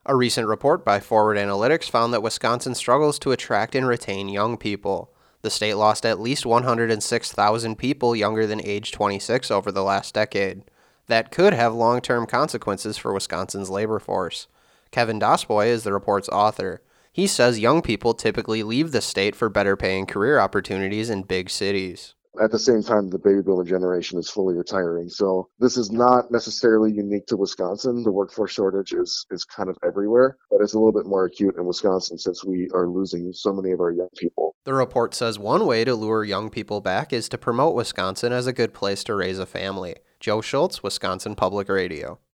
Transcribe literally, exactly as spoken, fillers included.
A recent report by Forward Analytics found that Wisconsin struggles to attract and retain young people. The state lost at least one hundred six thousand people younger than age twenty-six over the last decade. That could have long-term consequences for Wisconsin's labor force. Kevin Dosboy is the report's author. He says young people typically leave the state for better paying career opportunities in big cities. At the same time, the baby boomer generation is fully retiring. So this is not necessarily unique to Wisconsin. The workforce shortage is, is kind of everywhere, but it's a little bit more acute in Wisconsin since we are losing so many of our young people. The report says one way to lure young people back is to promote Wisconsin as a good place to raise a family. Joe Schultz, Wisconsin Public Radio.